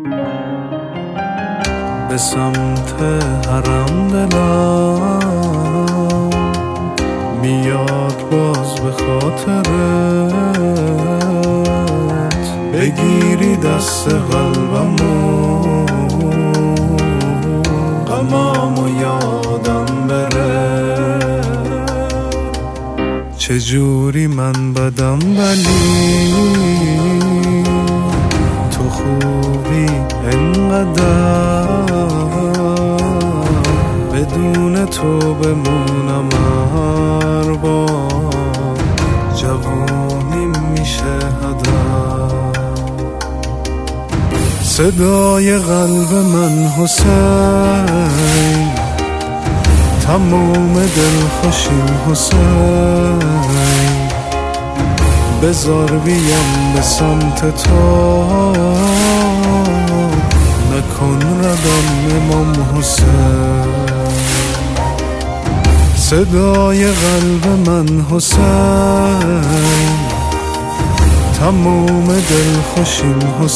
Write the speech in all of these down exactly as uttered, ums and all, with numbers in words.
به سمت حرم دلم میاد باز به خاطرت، بگیری دست قلبمو غمامو یادم بره. چجوری من بدم ولی تو خوبی انقدر، بدون تو بمونم هر بار جوونیم میشه هدر. صدای قلب من حسین، تموم دلخوشیم حسین، بذار بیام به سمت تو، نکن ردم امام حسین. صدای قلب من حسین، تموم دلخوشیم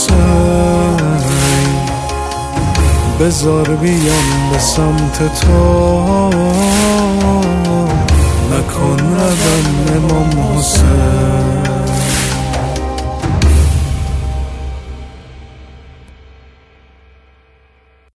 حسین، بذار بیام به سمت تو، نکن ردم امام حسین.